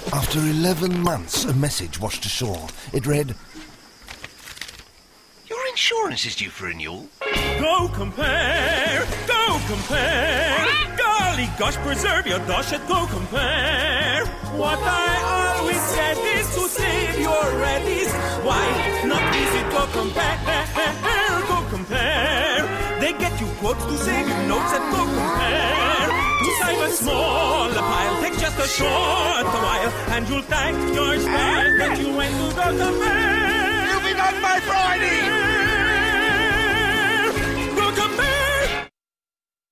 After 11 months, a message washed ashore. It read, "Your insurance is due for renewal." Go compare, go compare. Golly gosh, preserve your dosh at Go Compare. What I always said is to save your readies. Why, it's not easy. Go compare, Go Compare. They get you quotes to save you notes at Go Compare. To save a small pile takes just a short while, and you'll thank your stars that you went to Go Compare. You'll be done by Friday.